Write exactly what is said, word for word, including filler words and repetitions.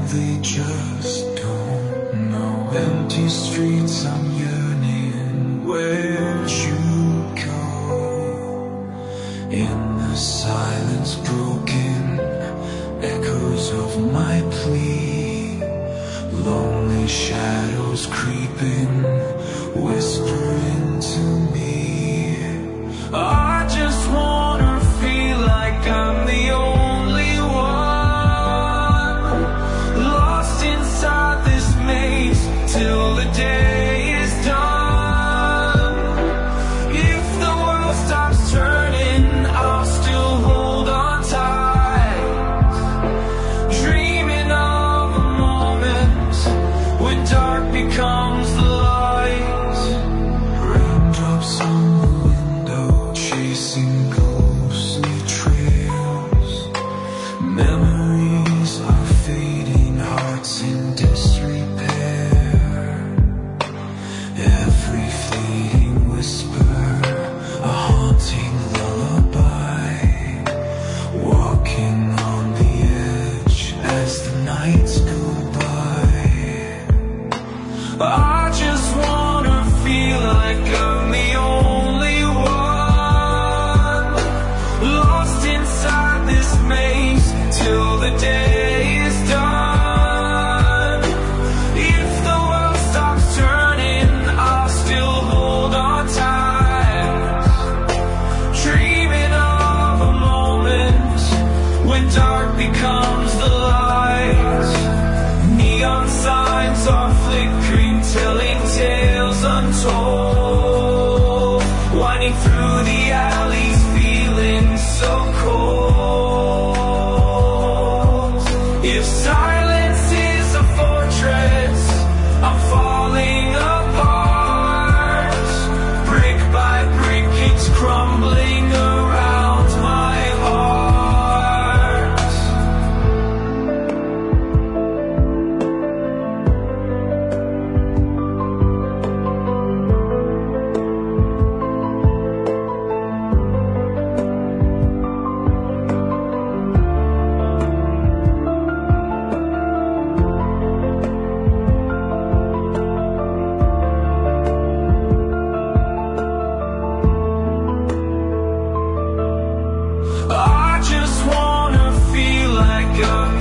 they just don't know. Empty streets, I'm yearning. Where'd you go? In the silence, broken echoes of my plea. Lonely shadows creeping, whispering to me. I just wanna feel like I'm the only one, lost inside this maze till the day is done. If the world stops turning, I'll still hold on tight, dreaming of a moment when dark becomes the light. Raindrops on the window, chasing ghostly trails. Memories are fading, hearts in disrepair. Every fleeting whisper, a haunting lullaby. Walking on the edge as the nights go by. I just wanna feel like I'm the only one, lost inside this maze till the day is done. If the world stops turning, I'll still hold on tight, dreaming of a moment when dark becomes the light. Neon signs are flickering, telling tales untold, winding through the alleys, feeling so cold. If silence is a fortress, I'm falling apart. Brick by brick, it's crumbling around my heart. I just wanna feel like I'm